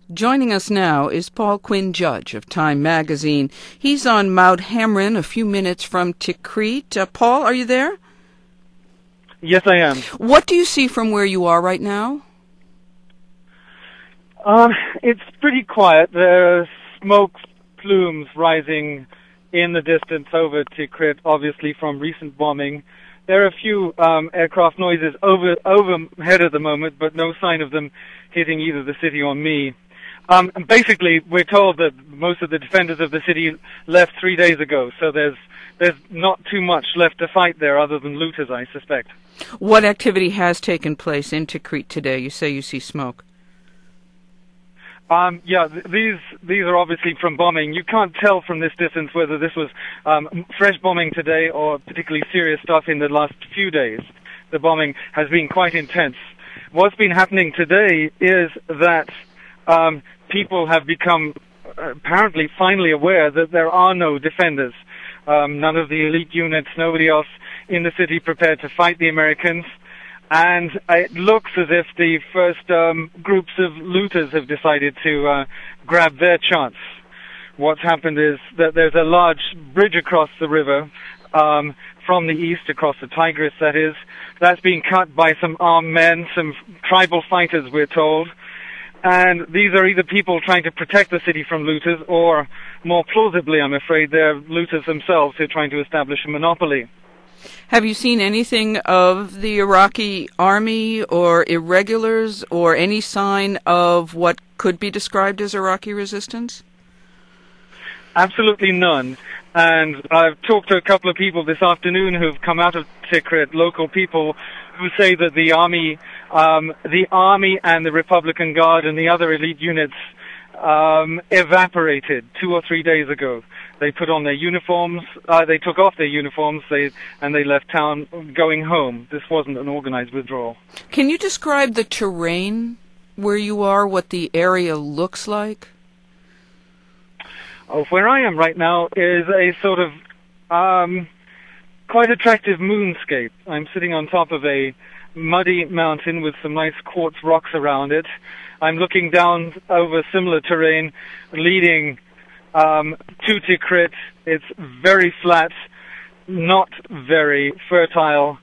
Joining us now is Paul Quinn Judge of Time Magazine. He's on Mount Hamrin, a few minutes from Tikrit. Paul, are you there? Yes, I am. What do you see from where you are right now? It's pretty quiet. There are smoke plumes rising in the distance over Tikrit, obviously from recent bombing. There are a few aircraft noises overhead at the moment, but no sign of them hitting either the city or me. Basically, we're told that most of the defenders of the city left 3 days ago, so there's not too much left to fight there other than looters, I suspect. What activity has taken place in Tikrit today? You say you see smoke. These are obviously from bombing. You can't tell from this distance whether this was fresh bombing today or particularly serious stuff in the last few days. The bombing has been quite intense. What's been happening today is that people have become apparently finally aware that there are no defenders. None of the elite units, nobody else in the city prepared to fight the Americans. And it looks as if the first groups of looters have decided to grab their chance. What's happened is that there's a large bridge across the river from the east, across the Tigris, that is. That's being cut by some armed men, some tribal fighters, we're told. And these are either people trying to protect the city from looters, or more plausibly, I'm afraid, they're looters themselves who are trying to establish a monopoly. Have you seen anything of the Iraqi army or irregulars or any sign of what could be described as Iraqi resistance? Absolutely none. And I've talked to a couple of people this afternoon who've come out of Tikrit, local people, who say that the army and the Republican Guard and the other elite units evaporated 2 or 3 days ago. They put on their uniforms, they took off their uniforms, and they left town going home. This wasn't an organized withdrawal. Can you describe the terrain where you are, what the area looks like? Oh, where I am right now is a sort of quite attractive moonscape. I'm sitting on top of a muddy mountain with some nice quartz rocks around it. I'm looking down over similar terrain leading to Tikrit. It's very flat, not very fertile,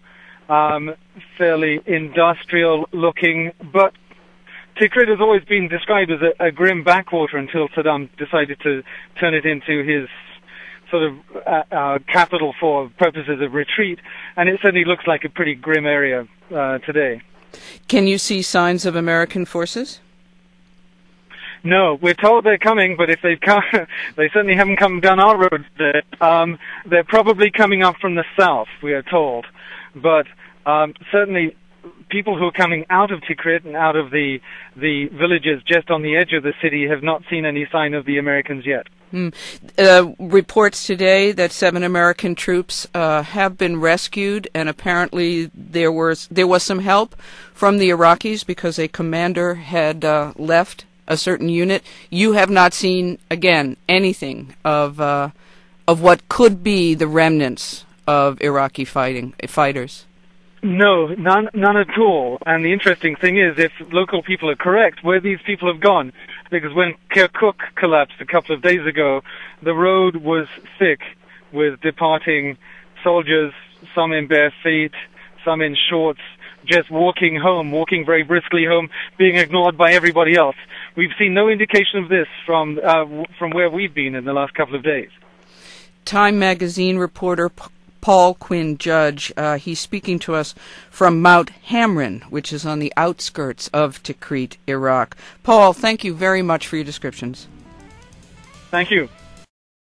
fairly industrial looking, but Tikrit has always been described as a grim backwater until Saddam decided to turn it into his sort of capital for purposes of retreat, and it certainly looks like a pretty grim area today. Can you see signs of American forces? No, we're told they're coming, but if they've come, they certainly haven't come down our road. They're probably coming up from the south, we are told. But certainly people who are coming out of Tikrit and out of the villages just on the edge of the city have not seen any sign of the Americans yet. Reports today that 7 American troops have been rescued, and apparently there was some help from the Iraqis because a commander had left a certain unit. You have not seen, again, anything of what could be the remnants of Iraqi fighters. No, none at all. And the interesting thing is, if local people are correct, where these people have gone, because when Kirkuk collapsed a couple of days ago, the road was thick with departing soldiers, some in bare feet, some in shorts, just walking home, walking very briskly home, being ignored by everybody else. We've seen no indication of this from where we've been in the last couple of days. Time Magazine reporter Paul Quinn Judge, he's speaking to us from Mount Hamrin, which is on the outskirts of Tikrit, Iraq. Paul, thank you very much for your descriptions. Thank you.